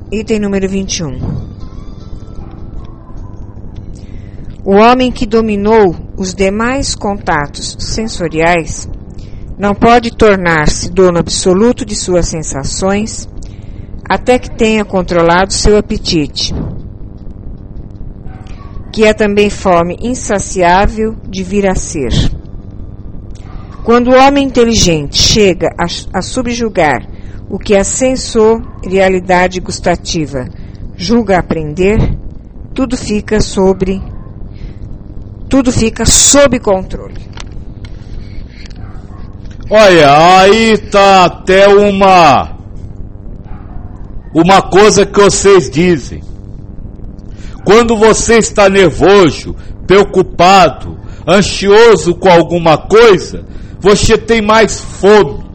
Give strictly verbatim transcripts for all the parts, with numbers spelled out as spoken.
Item número vinte e um. O homem que dominou os demais contatos sensoriais não pode tornar-se dono absoluto de suas sensações até que tenha controlado seu apetite, que é também fome insaciável de vir a ser. Quando o homem inteligente chega a, a subjugar o que a sensorialidade gustativa julga aprender, tudo fica sobre tudo fica sob controle. Olha, aí tá até uma uma coisa que vocês dizem. Quando você está nervoso, preocupado, ansioso com alguma coisa, você tem mais fome.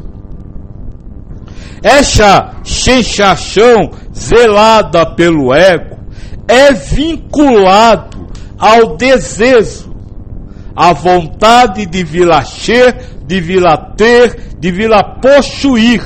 Essa sensação zelada pelo ego é vinculado ao desejo, à vontade de vir-la ser, de vir-la ter, de vir-la possuir.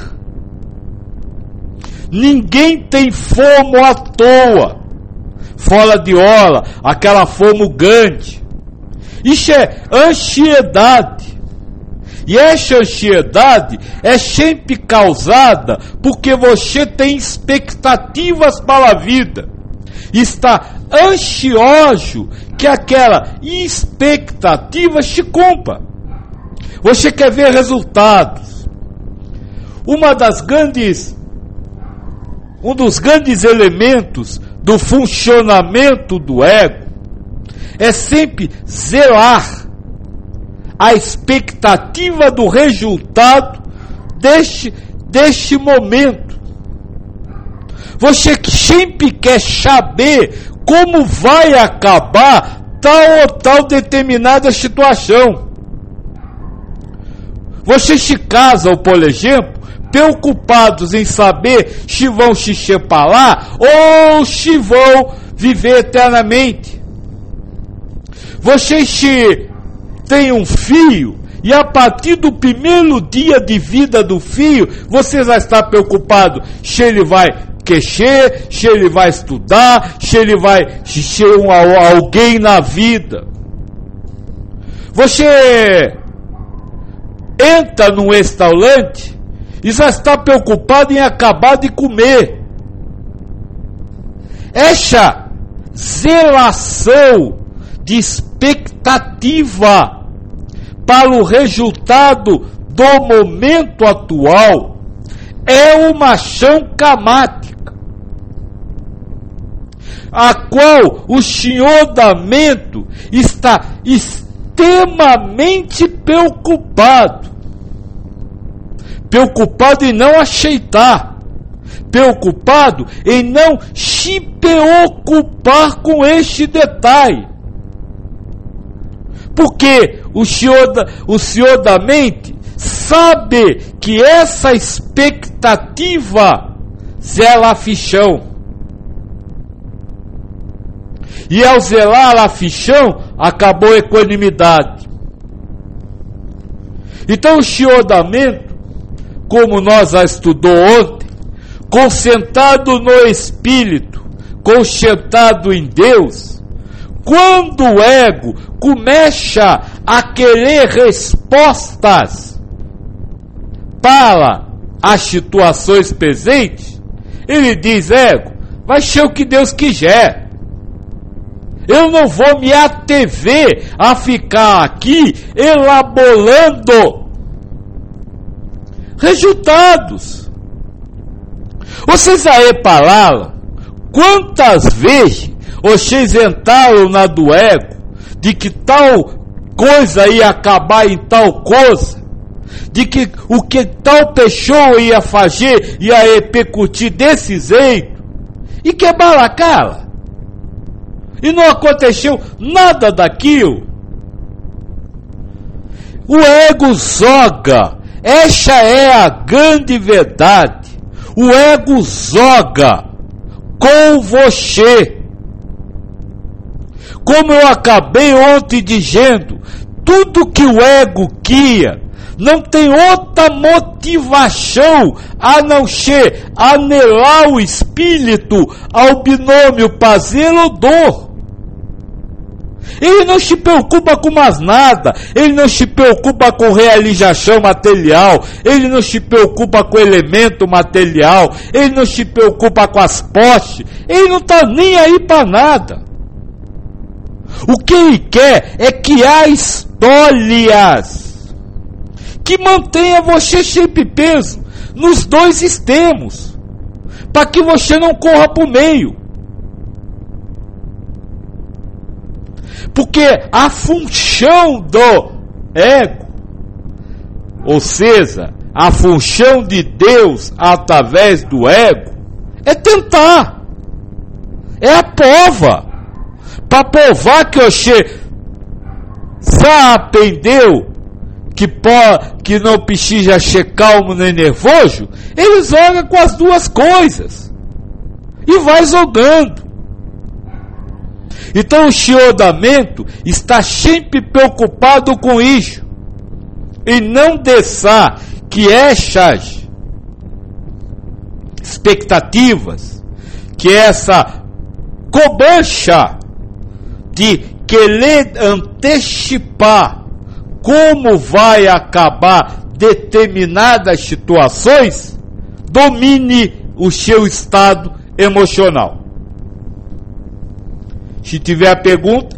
Ninguém tem fome à toa, fora de hora, aquela fome grande. Isso é ansiedade. E essa ansiedade é sempre causada porque você tem expectativas para a vida. Está ansioso que aquela expectativa se cumpra. Você quer ver resultados. Uma das grandes, um dos grandes elementos do funcionamento do ego é sempre zelar a expectativa do resultado deste, deste momento. Você sempre quer saber como vai acabar tal ou tal determinada situação. Você se casa, por exemplo, preocupados em saber se vão se separar ou se vão viver eternamente. Você se tem um filho, e a partir do primeiro dia de vida do filho, você já está preocupado se ele vai crescer, se ele vai estudar, se ele vai ser um, alguém na vida. Você entra num restaurante e já está preocupado em acabar de comer. Essa zelação de expectativa para o resultado do momento atual é uma ação karmática, a qual o senhor da mente está extremamente preocupado. Preocupado em não aceitar, preocupado em não se preocupar com este detalhe. Porque o senhor da, o senhor da mente sabe que essa expectativa zela a fichão. E ao zelar a fichão, acabou a equanimidade. Então o senhor da mente, como nós já estudou ontem, concentrado no Espírito, concentrado em Deus, quando o ego começa a querer respostas para as situações presentes, ele diz: ego, vai ser o que Deus quiser. Eu não vou me atrever a ficar aqui elaborando resultados. Vocês já repararam quantas vezes vocês entraram na do ego de que tal coisa ia acabar em tal coisa, de que o que tal pessoa ia fazer ia repercutir desse jeito, e quebraram a cara, e não aconteceu nada daquilo. O ego joga, essa é a grande verdade. O ego joga com você. Como eu acabei ontem dizendo, tudo que o ego queria não tem outra motivação a não ser anelar o espírito ao binômio prazer ou dor. Ele não se preocupa com mais nada, ele não se preocupa com realização material, ele não se preocupa com elemento material, ele não se preocupa com as posses, ele não está nem aí para nada. O que ele quer é criar histórias que mantenha você sempre preso nos dois extremos, para que você não corra para o meio. Porque a função do ego, ou seja, a função de Deus através do ego, é tentar, é a prova, para provar que você já aprendeu que, pode, que não precisa ser calmo nem nervoso. Ele joga com as duas coisas e vai jogando. Então o chiodamento está sempre preocupado com isso, e não deixar que essas expectativas, que essa cobrança de querer antecipar como vai acabar determinadas situações, domine o seu estado emocional. Se tiver pergunta,